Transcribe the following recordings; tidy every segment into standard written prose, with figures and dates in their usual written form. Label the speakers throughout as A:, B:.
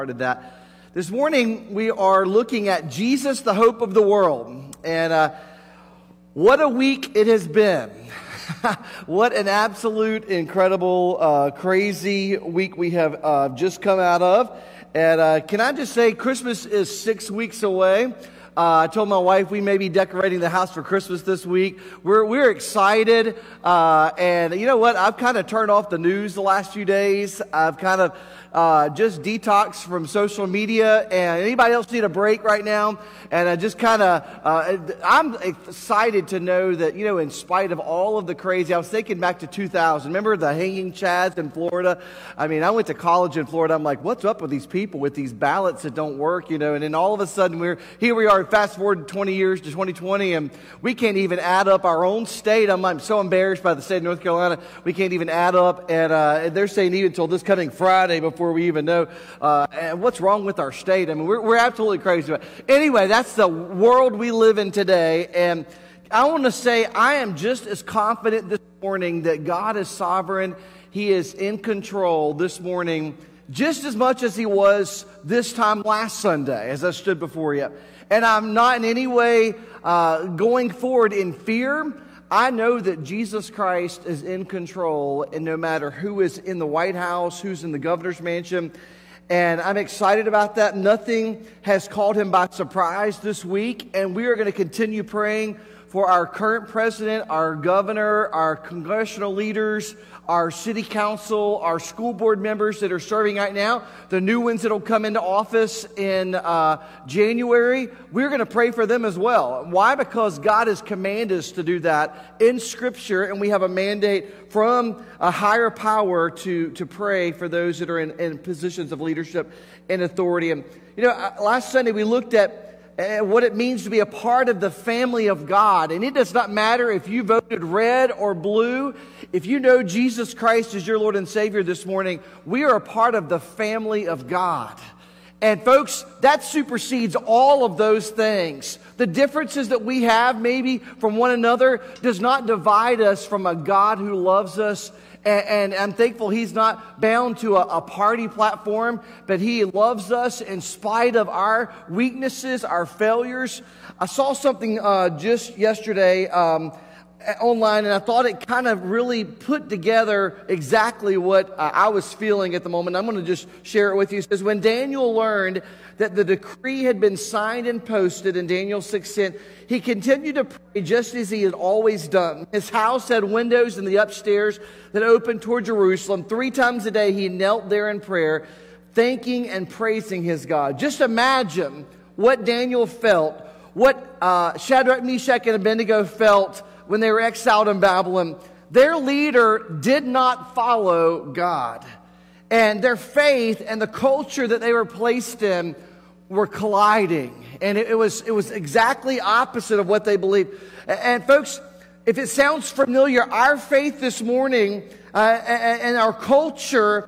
A: started that. This morning we are looking at Jesus, the hope of the world. And what a week it has been. What an absolute, incredible, crazy week we have just come out of. And can I just say, Christmas is 6 weeks away. I told my wife we may be decorating the house for Christmas this week. We're excited. And you know what? I've kind of turned off the news the last few days. I've kind of just detoxed from social media. And anybody else need a break right now? And I just kind of, I'm excited to know that, you know, in spite of all of the crazy, I was thinking back to 2000. Remember the hanging chads in Florida? I mean, I went to college in Florida. I'm like, what's up with these people with these ballots that don't work, you know? And then all of a sudden here we are, fast forward 20 years to 2020, and we can't even add up our own state. I'm so embarrassed by the state of North Carolina. We can't even add up, and they're saying even until this coming Friday before we even know and what's wrong with our state. I mean, we're absolutely crazy. But anyway, that's the world we live in today, and I want to say I am just as confident this morning that God is sovereign. He is in control this morning, just as much as He was this time last Sunday as I stood before you. And I'm not in any way going forward in fear. I know that Jesus Christ is in control, and no matter who is in the White House, who's in the governor's mansion, and I'm excited about that. Nothing has caught Him by surprise this week, and we are going to continue praying for our current president, our governor, our congressional leaders, our city council, our school board members that are serving right now, the new ones that will come into office in January. We're going to pray for them as well. Why? Because God has commanded us to do that in Scripture, and we have a mandate from a higher power to pray for those that are in positions of leadership and authority. And you know, last Sunday we looked at what it means to be a part of the family of God. And it does not matter if you voted red or blue. If you know Jesus Christ as your Lord and Savior this morning, we are a part of the family of God. And folks, that supersedes all of those things. The differences that we have maybe from one another does not divide us from a God who loves us. And I'm thankful He's not bound to a party platform, but He loves us in spite of our weaknesses, our failures. I saw something just yesterday online, and I thought it kind of really put together exactly what I was feeling at the moment. I'm going to just share it with you. It says, when Daniel learned that the decree had been signed and posted in Daniel 6:10, he continued to pray just as he had always done. His house had windows in the upstairs that opened toward Jerusalem. 3 times a day he knelt there in prayer, thanking and praising his God. Just imagine what Daniel felt, what Shadrach, Meshach, and Abednego felt when they were exiled in Babylon. Their leader did not follow God. And their faith and the culture that they were placed in were colliding. And it was exactly opposite of what they believed. And folks, if it sounds familiar, our faith this morning and our culture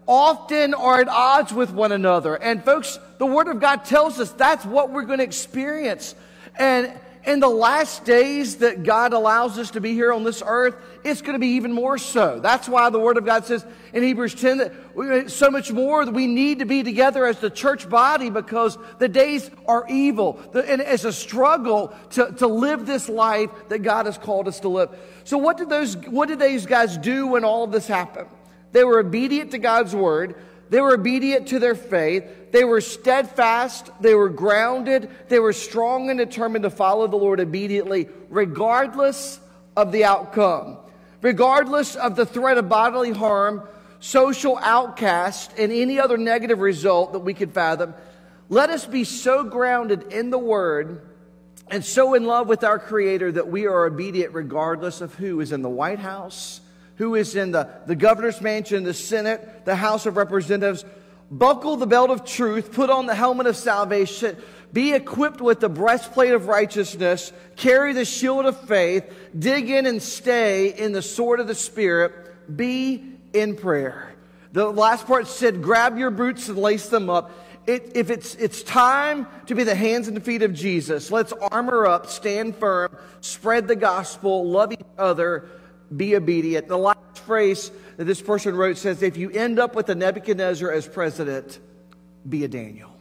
A: often are at odds with one another. And folks, the Word of God tells us that's what we're going to experience. And in the last days that God allows us to be here on this earth, it's going to be even more so. That's why the Word of God says in Hebrews 10 that so much more that we need to be together as the church body, because the days are evil. And it's a struggle to live this life that God has called us to live. So what did these guys do when all of this happened? They were obedient to God's Word. They were obedient to their faith. They were steadfast. They were grounded. They were strong and determined to follow the Lord immediately, regardless of the outcome, regardless of the threat of bodily harm, social outcast, and any other negative result that we could fathom. Let us be so grounded in the Word and so in love with our Creator that we are obedient regardless of who is in the White House, who is in the governor's mansion, the Senate, the House of Representatives. Buckle the belt of truth, put on the helmet of salvation, be equipped with the breastplate of righteousness, carry the shield of faith, dig in and stay in the sword of the Spirit, be in prayer. The last part said, grab your boots and lace them up. If it's time to be the hands and the feet of Jesus, let's armor up, stand firm, spread the gospel, love each other, be obedient. The last phrase that this person wrote says, if you end up with a Nebuchadnezzar as president, be a Daniel.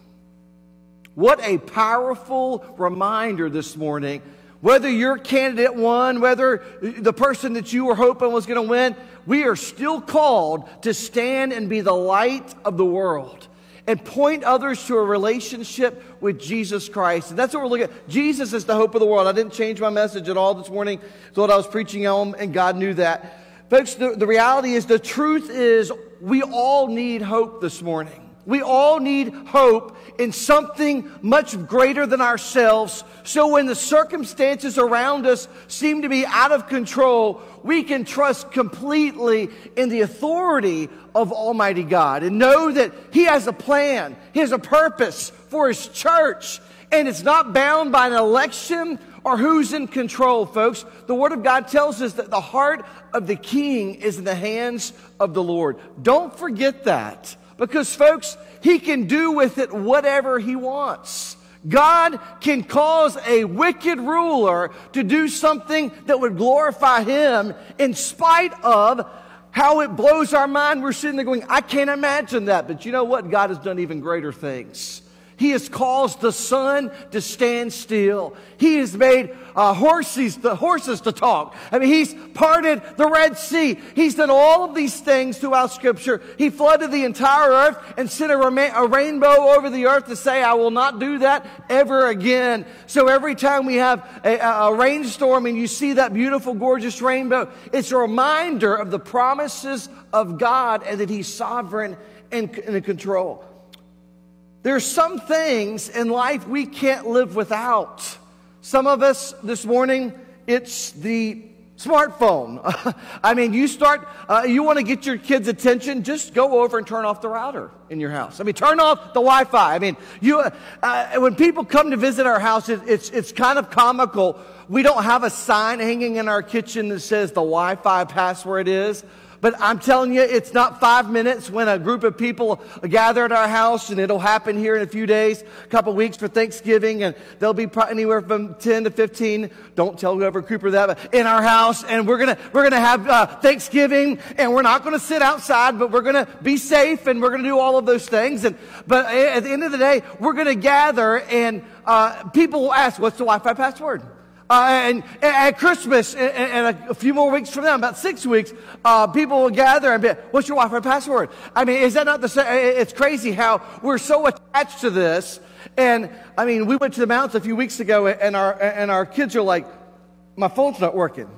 A: What a powerful reminder this morning. Whether your candidate won, whether the person that you were hoping was going to win, we are still called to stand and be the light of the world and point others to a relationship with Jesus Christ. And that's what we're looking at. Jesus is the hope of the world. I didn't change my message at all this morning. It's what I was preaching on, and God knew that. Folks, the reality is, the truth is, we all need hope this morning. We all need hope in something much greater than ourselves. So when the circumstances around us seem to be out of control, we can trust completely in the authority of Almighty God and know that He has a plan, He has a purpose for His church. And it's not bound by an election or who's in control, folks. The Word of God tells us that the heart of the king is in the hands of the Lord. Don't forget that. Because, folks, He can do with it whatever He wants. God can cause a wicked ruler to do something that would glorify Him in spite of how it blows our mind. We're sitting there going, I can't imagine that. But you know what? God has done even greater things. He has caused the sun to stand still. He has made horses to talk. I mean, He's parted the Red Sea. He's done all of these things throughout Scripture. He flooded the entire earth and sent a rainbow over the earth to say, I will not do that ever again. So every time we have a rainstorm and you see that beautiful, gorgeous rainbow, it's a reminder of the promises of God and that He's sovereign and in control. There's some things in life we can't live without. Some of us this morning, it's the smartphone. I mean, you want to get your kids' attention, just go over and turn off the router in your house. I mean, turn off the Wi-Fi. I mean, when people come to visit our house, it's kind of comical. We don't have a sign hanging in our kitchen that says the Wi-Fi password is. But I'm telling you, it's not 5 minutes when a group of people gather at our house, and it'll happen here in a few days, a couple weeks for Thanksgiving, and there'll be anywhere from 10 to 15, don't tell whoever Cooper that, but in our house, and we're gonna have Thanksgiving, and we're not gonna sit outside, but we're gonna be safe, and we're gonna do all of those things. But at the end of the day, we're gonna gather, and people will ask, what's the Wi-Fi password? And at Christmas, and a few more weeks from now, about 6 weeks, people will gather and be, what's your Wi-Fi password? I mean, is that not the same? It's crazy how we're so attached to this. And I mean, we went to the mountains a few weeks ago, and our kids are like, my phone's not working.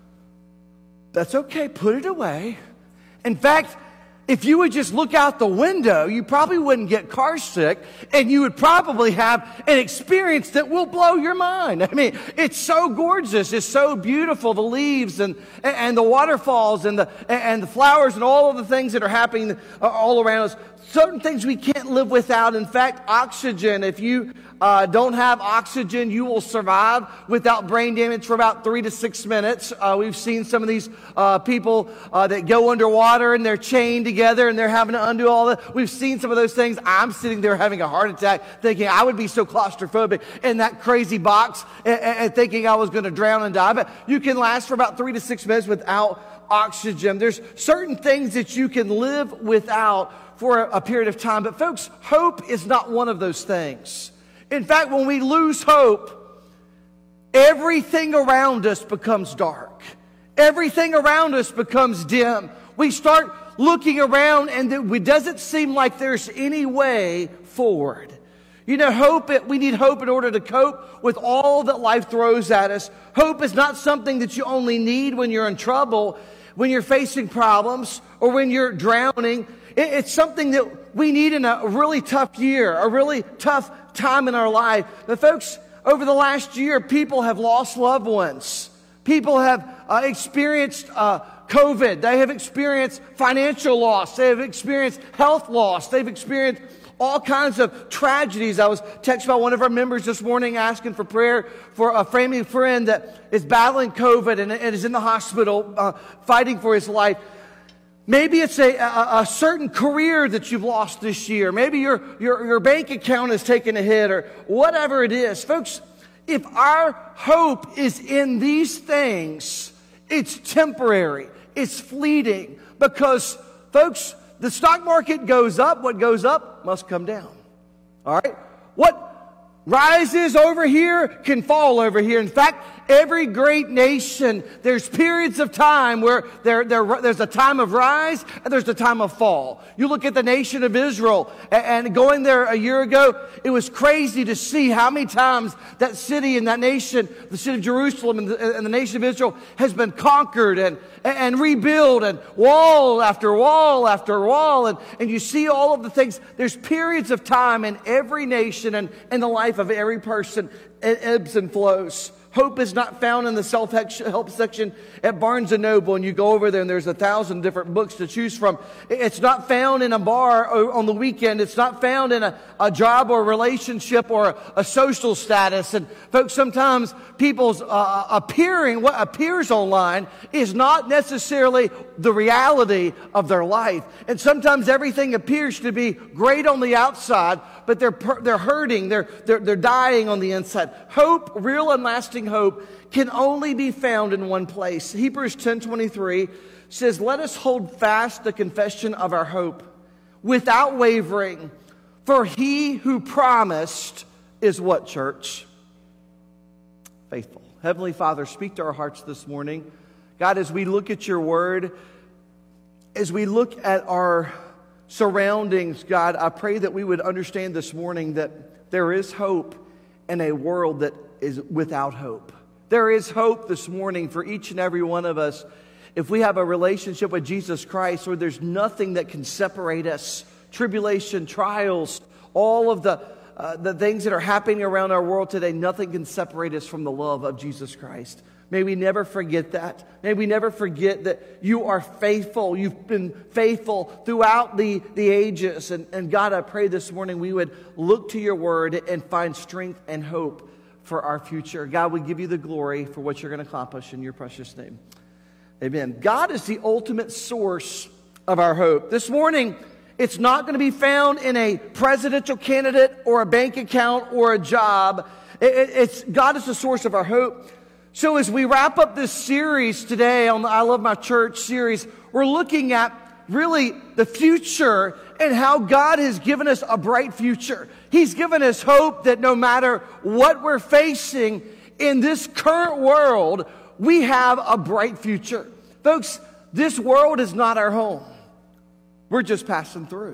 A: That's okay, put it away. In fact, if you would just look out the window, you probably wouldn't get car sick, and you would probably have an experience that will blow your mind. I mean, it's so gorgeous. It's so beautiful. The leaves and the waterfalls and the flowers and all of the things that are happening all around us. Certain things we can't live without. In fact, oxygen. If you don't have oxygen, you will survive without brain damage for about 3 to 6 minutes. We've seen some of these people that go underwater and they're chained together and they're having to undo all that. We've seen some of those things. I'm sitting there having a heart attack thinking I would be so claustrophobic in that crazy box and thinking I was going to drown and die. But you can last for about 3 to 6 minutes without oxygen. There's certain things that you can live without for a period of time. But folks, hope is not one of those things. In fact, when we lose hope, everything around us becomes dark. Everything around us becomes dim. We start looking around and it doesn't seem like there's any way forward. You know, we need hope in order to cope with all that life throws at us. Hope is not something that you only need when you're in trouble, when you're facing problems, or when you're drowning. It's something that we need in a really tough year, a really tough time in our life. But folks, over the last year, people have lost loved ones. People have experienced COVID. They have experienced financial loss. They have experienced health loss. They've experienced all kinds of tragedies. I was texted by one of our members this morning asking for prayer for a family friend that is battling COVID and is in the hospital fighting for his life. Maybe it's a certain career that you've lost this year. Maybe your bank account has taken a hit or whatever it is. Folks, if our hope is in these things, it's temporary. It's fleeting because, folks, The stock market goes up. What goes up must come down. All right? What rises over here can fall over here. In fact, every great nation, there's periods of time where there's a time of rise and there's a time of fall. You look at the nation of Israel, and going there a year ago, it was crazy to see how many times that city and that nation, the city of Jerusalem and the nation of Israel, has been conquered and rebuilt, and wall after wall after wall. And you see all of the things. There's periods of time in every nation and in the life of every person. It ebbs and flows. Hope is not found in the self-help section at Barnes & Noble, and you go over there and there's 1,000 different books to choose from. It's not found in a bar on the weekend. It's not found in a job or a relationship or a social status. And folks, sometimes people's what appears online is not necessarily the reality of their life. And sometimes everything appears to be great on the outside, but they're hurting, they're dying on the inside. Hope, real and lasting hope, can only be found in one place. Hebrews 10:23 says, "Let us hold fast the confession of our hope without wavering, for he who promised is" what, church? Faithful. Heavenly Father, speak to our hearts this morning. God, as we look at your word, as we look at our surroundings, God, I pray that we would understand this morning that there is hope in a world that is without hope. There is hope this morning for each and every one of us. If we have a relationship with Jesus Christ, where there's nothing that can separate us, tribulation, trials, all of the things that are happening around our world today, nothing can separate us from the love of Jesus Christ. May we never forget that. May we never forget that you are faithful. You've been faithful throughout the ages. And God, I pray this morning we would look to your word and find strength and hope for our future. God, we give you the glory for what you're going to accomplish in your precious name. Amen. God is the ultimate source of our hope. This morning, it's not going to be found in a presidential candidate or a bank account or a job. God is the source of our hope. So as we wrap up this series today on the I Love My Church series, we're looking at really the future and how God has given us a bright future. He's given us hope that no matter what we're facing in this current world, we have a bright future. Folks, this world is not our home. We're just passing through.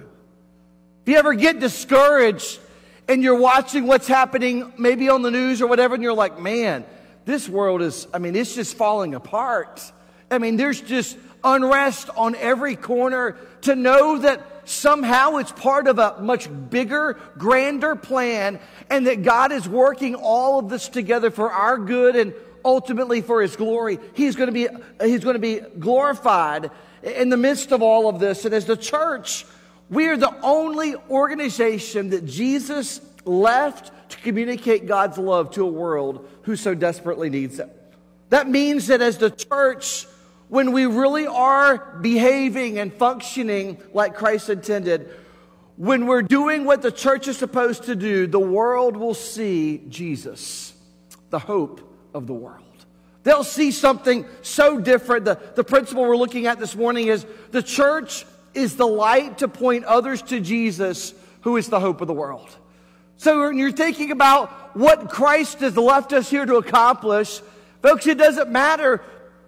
A: If you ever get discouraged and you're watching what's happening maybe on the news or whatever, and you're like, man, this world is, it's just falling apart. There's just unrest on every corner. To know that somehow it's part of a much bigger, grander plan, and that God is working all of this together for our good and ultimately for His glory. He's going to be glorified in the midst of all of this. And as the church, we are the only organization that Jesus left to communicate God's love to a world who so desperately needs it. That means that as the church, when we really are behaving and functioning like Christ intended, when we're doing what the church is supposed to do, the world will see Jesus, the hope of the world. They'll see something so different. The principle we're looking at this morning is the church is the light to point others to Jesus, who is the hope of the world. So when you're thinking about what Christ has left us here to accomplish, folks, it doesn't matter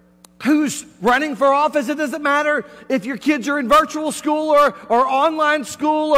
A: who's running for office. It doesn't matter if your kids are in virtual school or online school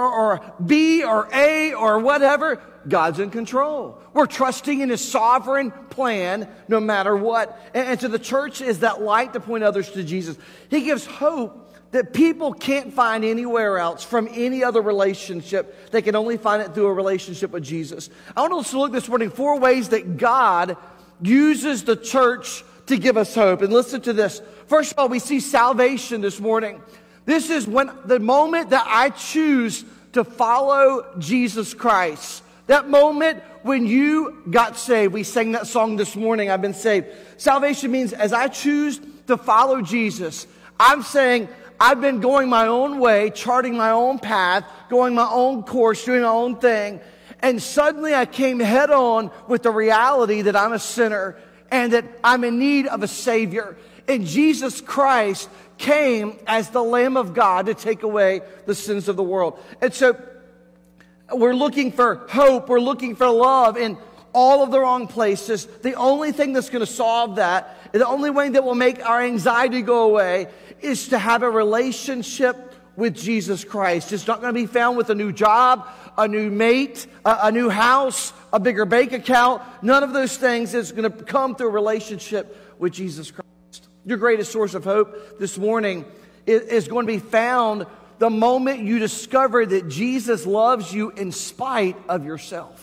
A: or B or A or whatever. God's in control. We're trusting in His sovereign plan no matter what. And so the church is that light to point others to Jesus. He gives hope that people can't find anywhere else from any other relationship. They can only find it through a relationship with Jesus. I want us to look this morning 4 ways that God uses the church to give us hope. And listen to this. First of all, we see salvation this morning. This is when the moment that I choose to follow Jesus Christ. That moment when you got saved. We sang that song this morning, I've been saved. Salvation means as I choose to follow Jesus, I'm saying I've been going my own way, charting my own path, going my own course, doing my own thing. And suddenly I came head on with the reality that I'm a sinner and that I'm in need of a Savior. And Jesus Christ came as the Lamb of God to take away the sins of the world. And so we're looking for hope, we're looking for love in all of the wrong places. The only thing that's going to solve that, the only way that will make our anxiety go away, is to have a relationship with Jesus Christ. It's not going to be found with a new job, a new mate, a new house, a bigger bank account. None of those things is going to come through a relationship with Jesus Christ. Your greatest source of hope this morning is going to be found the moment you discover that Jesus loves you in spite of yourself.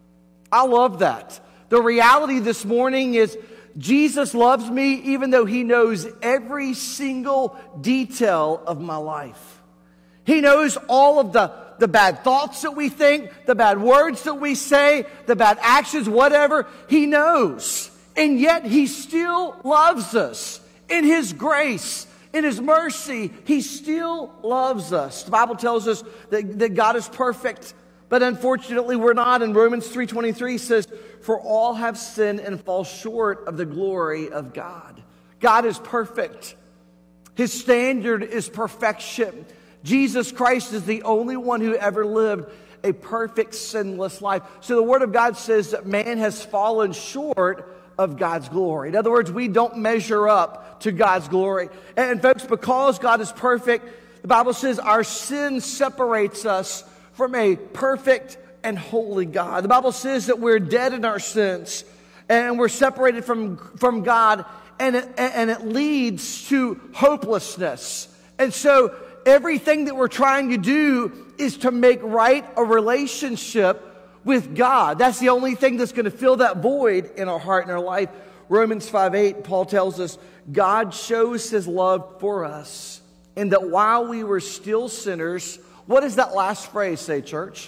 A: I love that. The reality this morning is Jesus loves me even though He knows every single detail of my life. He knows all of the bad thoughts that we think, the bad words that we say, the bad actions, whatever. He knows. And yet He still loves us. In His grace, in His mercy, He still loves us. The Bible tells us that God is perfect. But unfortunately, we're not. And Romans 3:23 says, "For all have sinned and fall short of the glory of God." God is perfect. His standard is perfection. Jesus Christ is the only one who ever lived a perfect, sinless life. So the Word of God says that man has fallen short of God's glory. In other words, we don't measure up to God's glory. And folks, because God is perfect, the Bible says our sin separates us from a perfect and holy God. The Bible says that we're dead in our sins and we're separated from God, and it leads to hopelessness. And so everything that we're trying to do is to make right a relationship with God. That's the only thing that's going to fill that void in our heart and our life. Romans 5:8, Paul tells us, God shows His love for us, and that while we were still sinners, what does that last phrase say, church?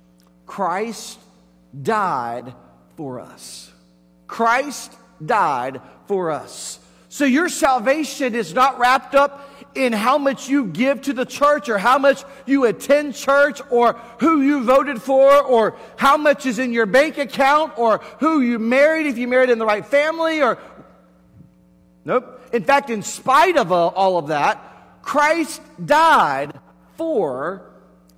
A: Christ died for us. Christ died for us. So your salvation is not wrapped up in how much you give to the church, or how much you attend church, or who you voted for, or how much is in your bank account, or who you married, if you married in the right family, or... Nope. In fact, in spite of all of that, Christ died for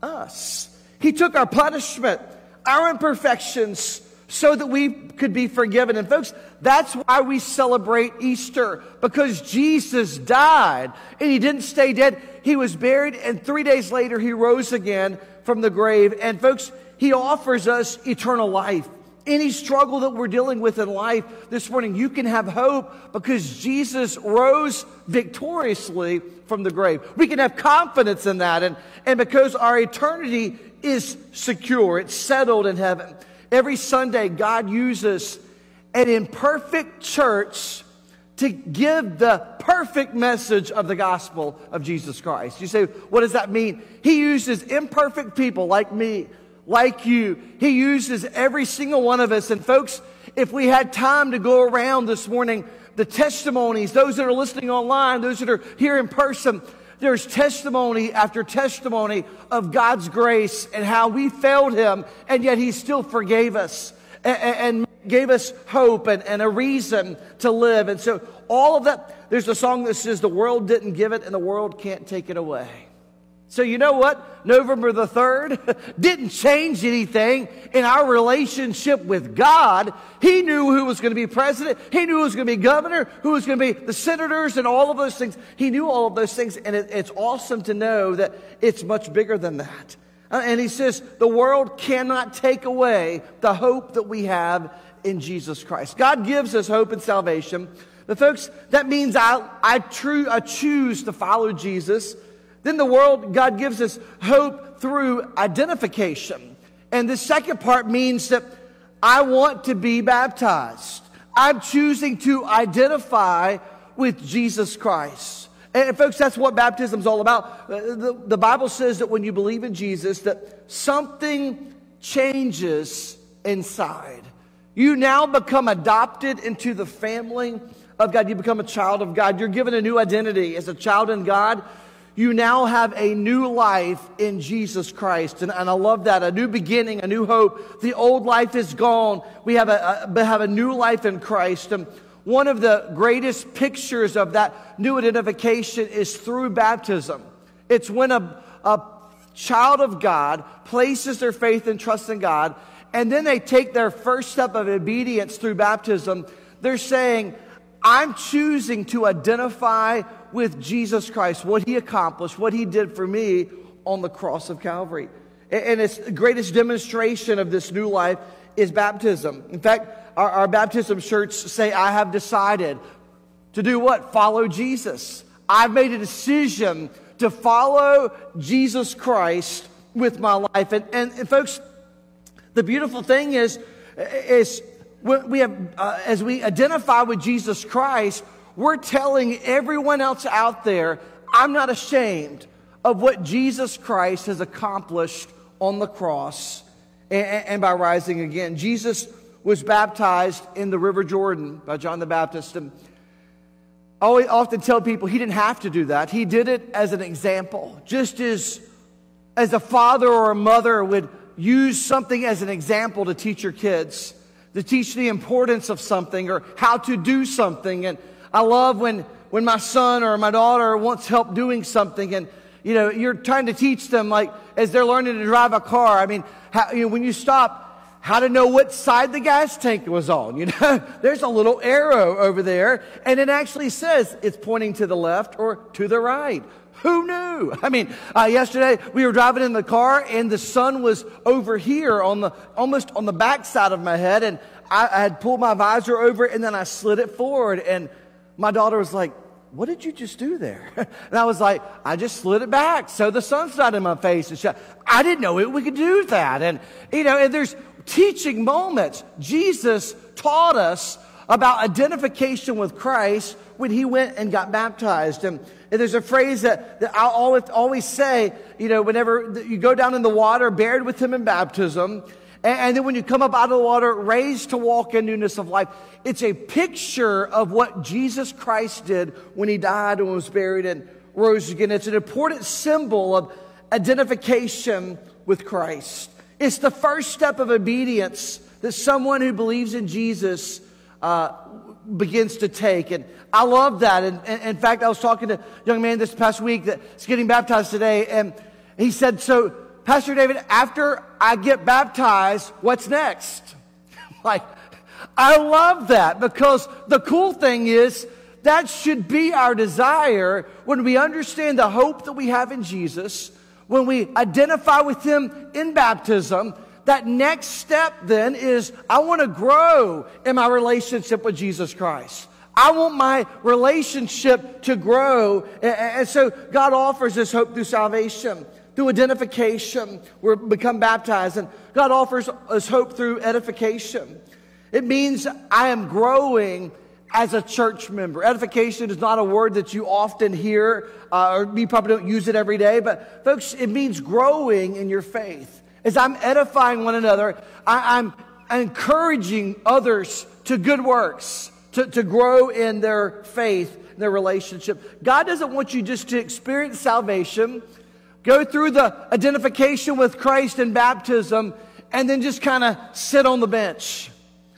A: us. He took our punishment, our imperfections, so that we could be forgiven. And folks, that's why we celebrate Easter, because Jesus died and He didn't stay dead. He was buried, and 3 days later He rose again from the grave. And folks, He offers us eternal life. Any struggle that we're dealing with in life this morning, you can have hope because Jesus rose victoriously from the grave. We can have confidence in that, and because our eternity is secure, it's settled in heaven. Every Sunday, God uses an imperfect church to give the perfect message of the gospel of Jesus Christ. You say, what does that mean? He uses imperfect people like me, like you. He uses every single one of us. And folks, if we had time to go around this morning, the testimonies, those that are listening online, those that are here in person, there's testimony after testimony of God's grace and how we failed Him, and yet He still forgave us and gave us hope and a reason to live. And so all of that, there's a song that says, the world didn't give it and the world can't take it away. So you know what? November the 3rd didn't change anything in our relationship with God. He knew who was going to be president. He knew who was going to be governor, who was going to be the senators, and all of those things. He knew all of those things, and it's awesome to know that it's much bigger than that. And He says the world cannot take away the hope that we have in Jesus Christ. God gives us hope and salvation. But folks, that means I choose to follow Jesus. Then the world, God gives us hope through identification. And the second part means that I want to be baptized. I'm choosing to identify with Jesus Christ. And folks, that's what baptism is all about. The Bible says that when you believe in Jesus, that something changes inside. You now become adopted into the family of God. You become a child of God. You're given a new identity as a child in God. You now have a new life in Jesus Christ. And I love that. A new beginning, a new hope. The old life is gone. We have a new life in Christ. And one of the greatest pictures of that new identification is through baptism. It's when a child of God places their faith and trust in God, and then they take their first step of obedience through baptism. They're saying, I'm choosing to identify with Jesus Christ, what He accomplished, what He did for me on the cross of Calvary. And it's the greatest demonstration of this new life is baptism. In fact, our baptism shirts say, I have decided to do what? Follow Jesus. I've made a decision to follow Jesus Christ with my life. And folks, the beautiful thing is we have, as we identify with Jesus Christ, we're telling everyone else out there, I'm not ashamed of what Jesus Christ has accomplished on the cross and by rising again. Jesus was baptized in the River Jordan by John the Baptist. And I often tell people he didn't have to do that. He did it as an example. Just as a father or a mother would use something as an example to teach your kids, to teach the importance of something or how to do something. And I love when my son or my daughter wants help doing something, and you're trying to teach them, like as they're learning to drive a car. I mean, when you stop, how to know what side the gas tank was on. There's a little arrow over there, and it actually says it's pointing to the left or to the right. Who knew? I mean, yesterday we were driving in the car, and the sun was over here almost on the back side of my head, and I had pulled my visor over, and then I slid it forward, and my daughter was like, what did you just do there? And I was like, I just slid it back so the sun's not in my face. And I didn't know we could do that. And, and there's teaching moments. Jesus taught us about identification with Christ when He went and got baptized. And there's a phrase that I'll always say, whenever you go down in the water, buried with Him in baptism, and then when you come up out of the water, raised to walk in newness of life. It's a picture of what Jesus Christ did when He died and was buried and rose again. It's an important symbol of identification with Christ. It's the first step of obedience that someone who believes in Jesus begins to take. And I love that. And in fact, I was talking to a young man this past week that's getting baptized today, and he said, so Pastor David, after I get baptized, what's next? Like, I love that, because the cool thing is that should be our desire when we understand the hope that we have in Jesus, when we identify with Him in baptism. That next step then is I want to grow in my relationship with Jesus Christ. I want my relationship to grow. And so God offers us hope through salvation. Through identification, we become baptized, and God offers us hope through edification. It means I am growing as a church member. Edification is not a word that you often hear, or you probably don't use it every day, but folks, it means growing in your faith. As I'm edifying one another, I'm encouraging others to good works, to grow in their faith, their relationship. God doesn't want you just to experience salvation, go through the identification with Christ in baptism, and then just kind of sit on the bench.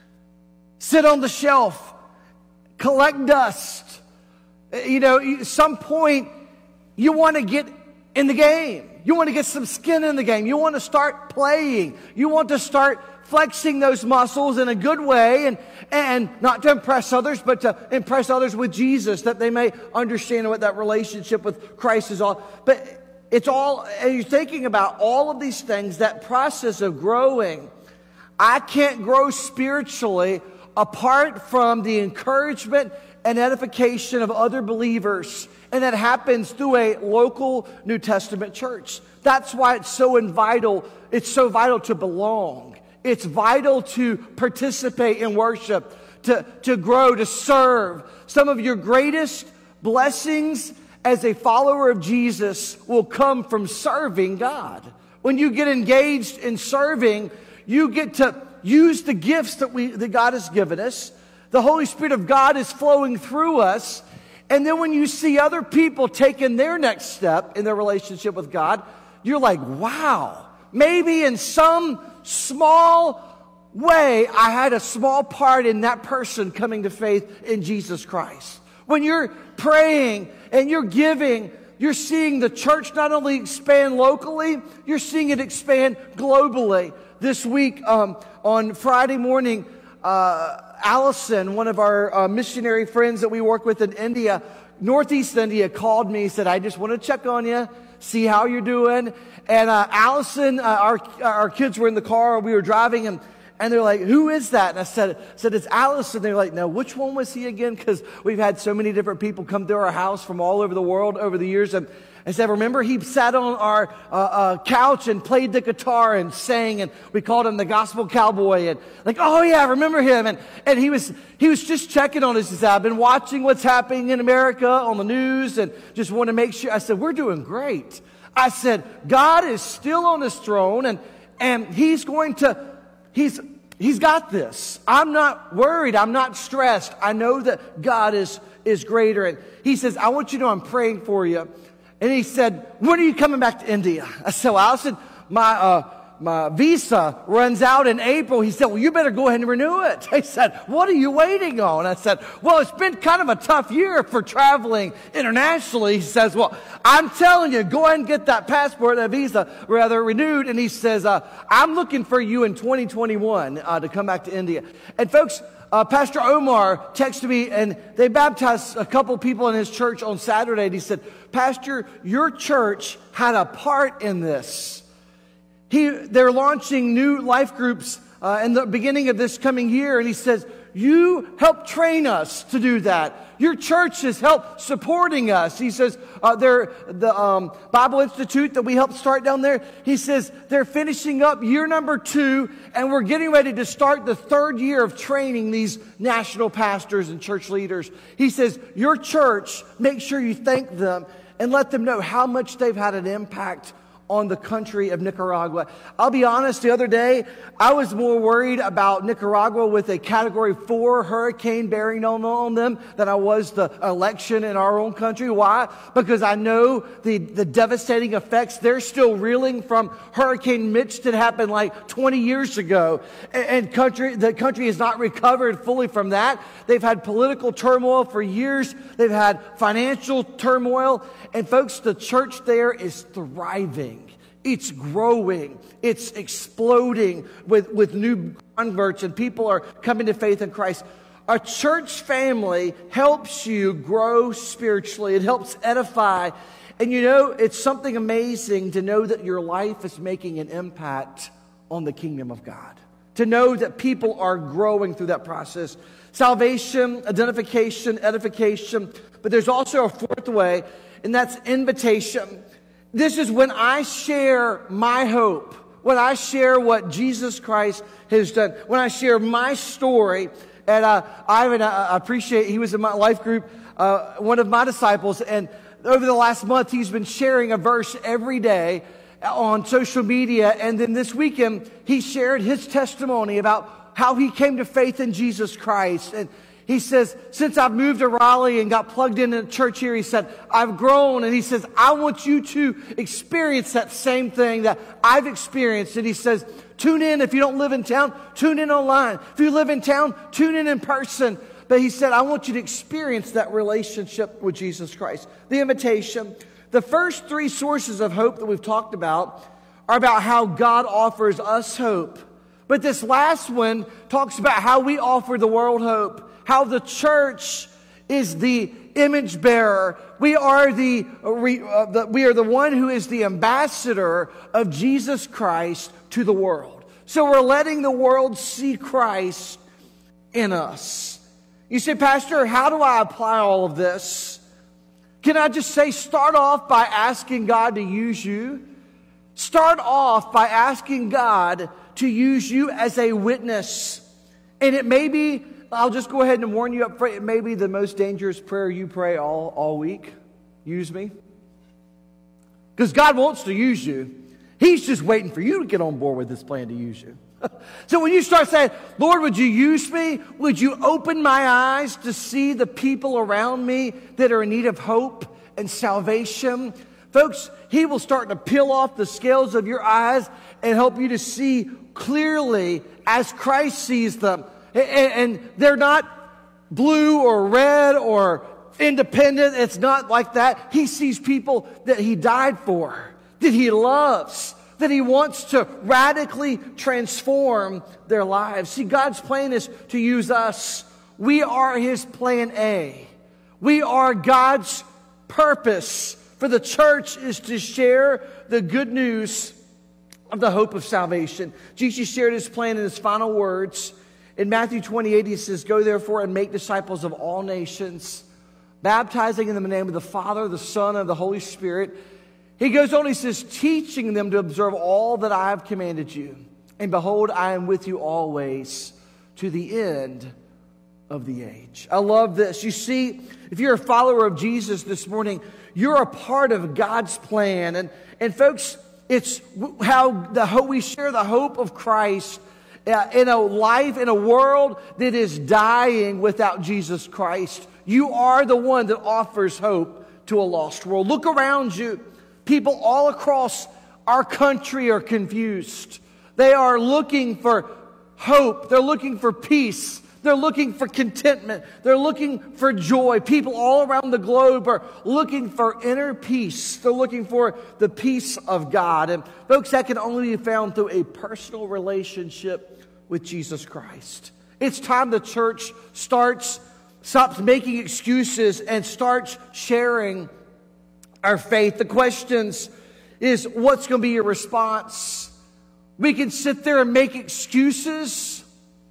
A: Sit on the shelf. Collect dust. At some point, you want to get in the game. You want to get some skin in the game. You want to start playing. You want to start flexing those muscles in a good way, and not to impress others, but to impress others with Jesus, that they may understand what that relationship with Christ is all. But it's all, and you're thinking about all of these things, that process of growing. I can't grow spiritually apart from the encouragement and edification of other believers. And that happens through a local New Testament church. That's why it's so vital. It's so vital to belong. It's vital to participate in worship, to grow, to serve. Some of your greatest blessings as a follower of Jesus will come from serving God. When you get engaged in serving, you get to use the gifts that God has given us. The Holy Spirit of God is flowing through us. And then when you see other people taking their next step in their relationship with God, you're like, wow, maybe in some small way I had a small part in that person coming to faith in Jesus Christ. When you're praying and you're giving, you're seeing the church not only expand locally, you're seeing it expand globally. This week, on Friday morning, Allison, one of our missionary friends that we work with in India, Northeast India, called me and said, I just want to check on you, see how you're doing. And Allison, our kids were in the car, we were driving, and they're like, who is that? And I said, it's Allison. They're like, no, which one was he again? Because we've had so many different people come through our house from all over the world over the years. And I said, remember, he sat on our couch and played the guitar and sang, and we called him the gospel cowboy. And like, oh yeah, I remember him. And he was just checking on us. He said, I've been watching what's happening in America on the news and just want to make sure. I said, we're doing great. I said, God is still on his throne, and he's going to, He's got this. I'm not worried. I'm not stressed. I know that God is greater. And he says, I want you to know I'm praying for you. And he said, when are you coming back to India? I said, well, Allison, my visa runs out in April. He said, well, you better go ahead and renew it. I said, what are you waiting on? I said, well, it's been kind of a tough year for traveling internationally. He says, well, I'm telling you, go ahead and get that passport, that visa, rather, renewed. And he says, I'm looking for you in 2021 to come back to India. And folks, Pastor Omar texted me, and they baptized a couple people in his church on Saturday. And he said, Pastor, your church had a part in this. They're launching new life groups in the beginning of this coming year. And he says, you helped train us to do that. Your church has helped supporting us. He says, the Bible Institute that we helped start down there, he says, they're finishing up year number 2, and we're getting ready to start the 3rd year of training these national pastors and church leaders. He says, your church, make sure you thank them and let them know how much they've had an impact on the country of Nicaragua. I'll be honest, the other day, I was more worried about Nicaragua with a Category 4 hurricane bearing on them than I was the election in our own country. Why? Because I know the devastating effects. They're still reeling from Hurricane Mitch that happened like 20 years ago. And the country has not recovered fully from that. They've had political turmoil for years. They've had financial turmoil. And folks, the church there is thriving. It's growing. It's exploding with new converts, and people are coming to faith in Christ. A church family helps you grow spiritually. It helps edify. And you know, it's something amazing to know that your life is making an impact on the kingdom of God. To know that people are growing through that process. Salvation, identification, edification. But there's also a 4th way, and that's invitation. This is when I share my hope, when I share what Jesus Christ has done, when I share my story. And Ivan, I appreciate, he was in my life group, one of my disciples, and over the last month, he's been sharing a verse every day on social media. And then this weekend, he shared his testimony about how he came to faith in Jesus Christ. And he says, since I've moved to Raleigh and got plugged into the church here, he said, I've grown. And he says, I want you to experience that same thing that I've experienced. And he says, tune in. If you don't live in town, tune in online. If you live in town, tune in person. But he said, I want you to experience that relationship with Jesus Christ. The invitation. The first 3 sources of hope that we've talked about are about how God offers us hope. But this last one talks about how we offer the world hope. How the church is the image bearer. We are the one who is the ambassador of Jesus Christ to the world. So we're letting the world see Christ in us. You say, Pastor, how do I apply all of this? Can I just say, start off by asking God to use you. Start off by asking God to use you as a witness. And it may be, I'll just go ahead and warn you up front, it may be the most dangerous prayer you pray all week. Use me. Because God wants to use you. He's just waiting for you to get on board with this plan to use you. So when you start saying, Lord, would you use me? Would you open my eyes to see the people around me that are in need of hope and salvation? Folks, He will start to peel off the scales of your eyes and help you to see clearly as Christ sees them. And they're not blue or red or independent. It's not like that. He sees people that he died for, that he loves, that he wants to radically transform their lives. See, God's plan is to use us. We are his plan A. We are God's purpose for the church is to share the good news of the hope of salvation. Jesus shared his plan in his final words. In Matthew 28, he says, "Go therefore and make disciples of all nations, baptizing in the name of the Father, the Son, and the Holy Spirit." He goes on, he says, "Teaching them to observe all that I have commanded you. And behold, I am with you always to the end of the age." I love this. You see, if you're a follower of Jesus this morning, you're a part of God's plan. And folks, it's how we share the hope of Christ in a life, in a world that is dying without Jesus Christ. You are the one that offers hope to a lost world. Look around you. People all across our country are confused. They are looking for hope. They're looking for peace. They're looking for contentment. They're looking for joy. People all around the globe are looking for inner peace. They're looking for the peace of God. And folks, that can only be found through a personal relationship with Jesus Christ. It's time the church stops making excuses and starts sharing our faith. The question is, what's going to be your response? We can sit there and make excuses,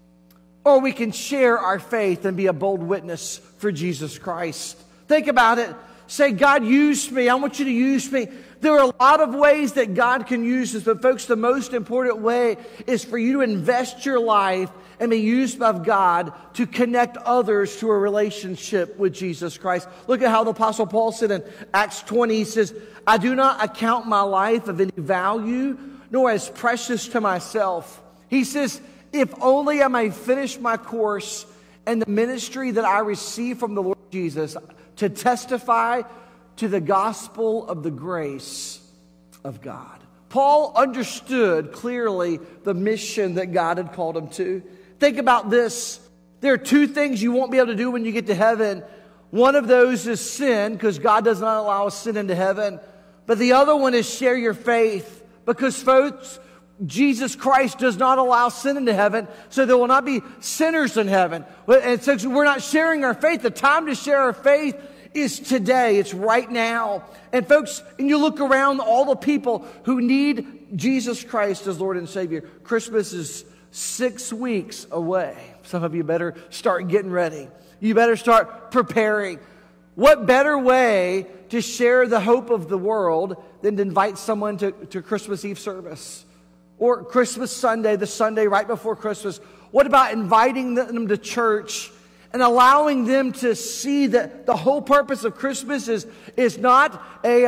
A: or we can share our faith and be a bold witness for Jesus Christ. Think about it. Say, "God, use me. I want you to use me." There are a lot of ways that God can use us, but folks, the most important way is for you to invest your life and be used by God to connect others to a relationship with Jesus Christ. Look at how the Apostle Paul said in Acts 20, he says, "I do not account my life of any value, nor as precious to myself." He says, "If only I may finish my course and the ministry that I received from the Lord Jesus to testify to the gospel of the grace of God." Paul understood clearly the mission that God had called him to. Think about this. There are two things you won't be able to do when you get to heaven. One of those is sin, because God does not allow sin into heaven. But the other one is share your faith, because folks, Jesus Christ does not allow sin into heaven, so there will not be sinners in heaven. And since we're not sharing our faith, the time to share our faith is today. It's right now. And folks, and you look around all the people who need Jesus Christ as Lord and Savior. Christmas is 6 weeks away. Some of you better start getting ready. You better start preparing. What better way to share the hope of the world than to invite someone to Christmas Eve service? Or Christmas Sunday, the Sunday right before Christmas. What about inviting them to church and allowing them to see that the whole purpose of Christmas is not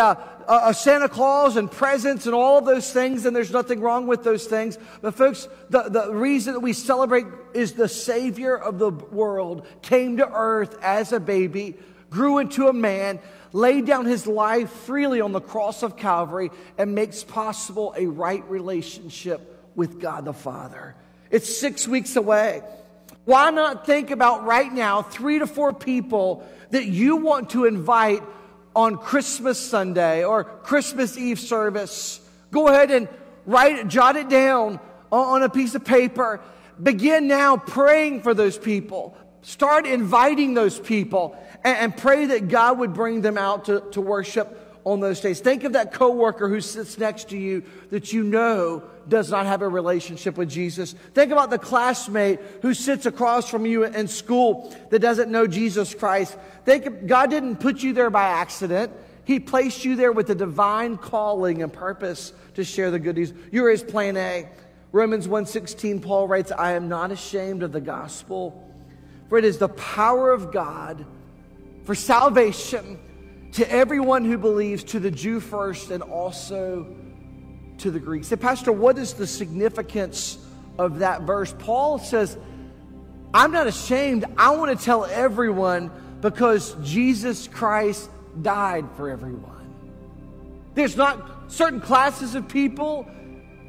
A: a Santa Claus and presents and all of those things, and there's nothing wrong with those things. But folks, the reason that we celebrate is the Savior of the world came to earth as a baby, grew into a man, laid down his life freely on the cross of Calvary, and makes possible a right relationship with God the Father. It's 6 weeks away. Why not think about right now 3 to 4 people that you want to invite on Christmas Sunday or Christmas Eve service? Go ahead and jot it down on a piece of paper. Begin now praying for those people. Start inviting those people and pray that God would bring them out to worship on those days. Think of that coworker who sits next to you that you know does not have a relationship with Jesus. Think about the classmate who sits across from you in school that doesn't know Jesus Christ. God didn't put you there by accident. He placed you there with a divine calling and purpose to share the good news. You're his plan A. Romans 1:16, Paul writes, "I am not ashamed of the gospel, for it is the power of God for salvation to everyone who believes, to the Jew first and also to the Greek." Say, "Pastor, what is the significance of that verse?" Paul says, I'm not ashamed. I want to tell everyone because Jesus Christ died for everyone. There's not certain classes of people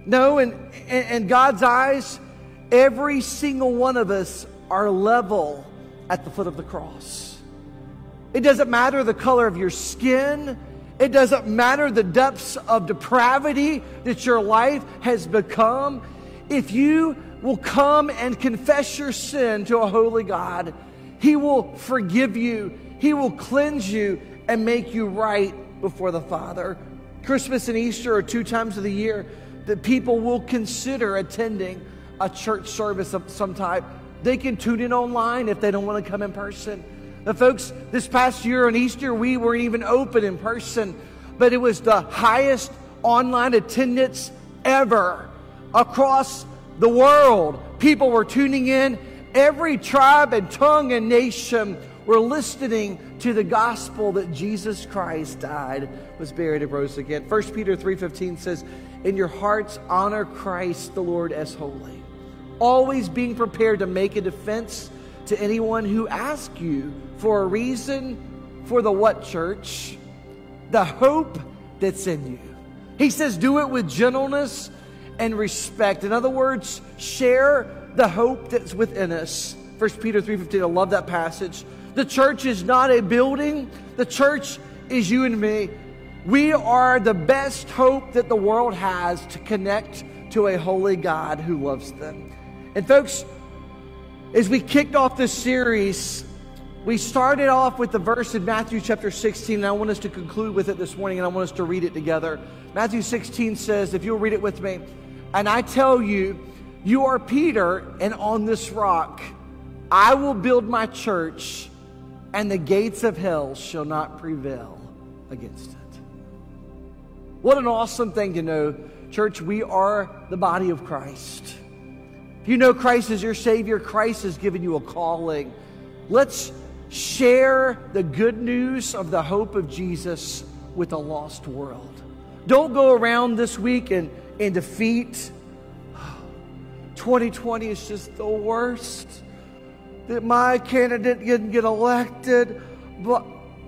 A: No, in God's eyes, every single one of us are level at the foot of the cross. It doesn't matter the color of your skin. It doesn't matter the depths of depravity that your life has become. If you will come and confess your sin to a holy God, He will forgive you. He will cleanse you and make you right before the Father. Christmas and Easter are 2 times of the year that people will consider attending a church service of some type. They can tune in online if they don't want to come in person. Now, folks, this past year on Easter, we weren't even open in person, but it was the highest online attendance ever across the world. People were tuning in. Every tribe and tongue and nation were listening to the gospel that Jesus Christ died, was buried, and rose again. 1 Peter 3:15 says, "In your hearts honor Christ the Lord as holy, always being prepared to make a defense to anyone who asks you for a reason for the what, church? The hope that's in you." He says, do it with gentleness and respect. In other words, share the hope that's within us. 1 Peter 3:15, I love that passage. The church is not a building. The church is you and me. We are the best hope that the world has to connect to a holy God who loves them. And folks, as we kicked off this series, we started off with the verse in Matthew chapter 16, and I want us to conclude with it this morning, and I want us to read it together. Matthew 16 says, if you'll read it with me, "And I tell you, you are Peter, and on this rock I will build my church, and the gates of hell shall not prevail against it." What an awesome thing to know, church. We are the body of Christ. If you know Christ as your Savior, Christ has given you a calling. Let's share the good news of the hope of Jesus with a lost world. Don't go around this week in defeat. 2020 is just the worst. That my candidate didn't get elected. But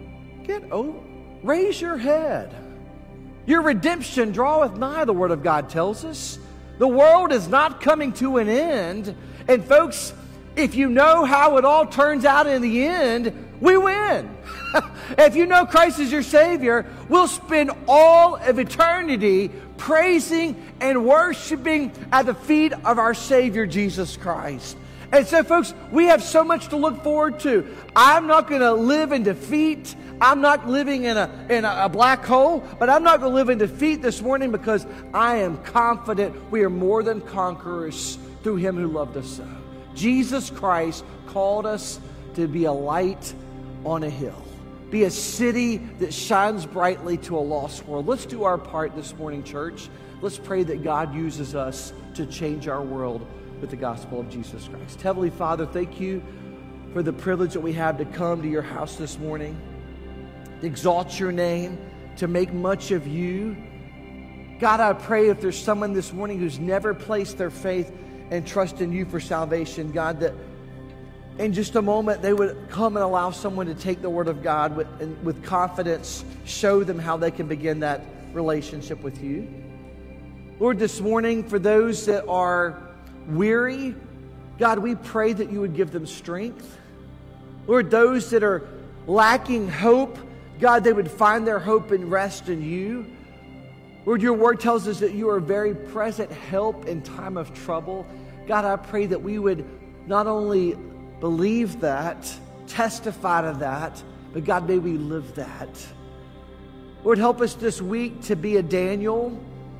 A: raise your head. Your redemption draweth nigh, the Word of God tells us. The world is not coming to an end. And folks, if you know how it all turns out in the end, we win. If you know Christ as your Savior, we'll spend all of eternity praising and worshiping at the feet of our Savior, Jesus Christ. And so, folks, we have so much to look forward to. I'm not going to live in defeat. I'm not living in a black hole, but I'm not going to live in defeat this morning because I am confident we are more than conquerors through Him who loved us so. Jesus Christ called us to be a light on a hill. Be a city that shines brightly to a lost world. Let's do our part this morning, church. Let's pray that God uses us to change our world with the gospel of Jesus Christ. Heavenly Father, thank you for the privilege that we have to come to your house this morning, to exalt your name, to make much of you. God, I pray if there's someone this morning who's never placed their faith and trust in you for salvation, God, that in just a moment they would come and allow someone to take the word of God with confidence, show them how they can begin that relationship with you. Lord, this morning, for those that are weary, God, we pray that you would give them strength. Lord, those that are lacking hope, God, they would find their hope and rest in you. Lord, your word tells us that you are a very present help in time of trouble. God, I pray that we would not only believe that, testify to that, but God, may we live that. Lord, help us this week to be a Daniel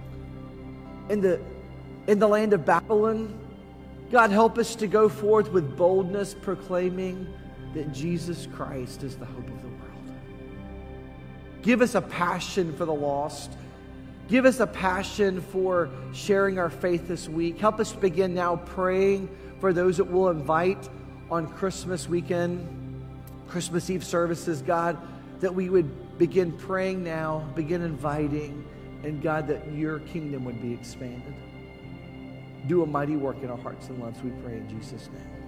A: in the land of Babylon. God, help us to go forth with boldness, proclaiming that Jesus Christ is the hope of the world. Give us a passion for the lost. Give us a passion for sharing our faith this week. Help us begin now praying for those that we'll invite on Christmas weekend, Christmas Eve services, God, that we would begin praying now, begin inviting, and God, that your kingdom would be expanded. Do a mighty work in our hearts and lives, we pray in Jesus' name.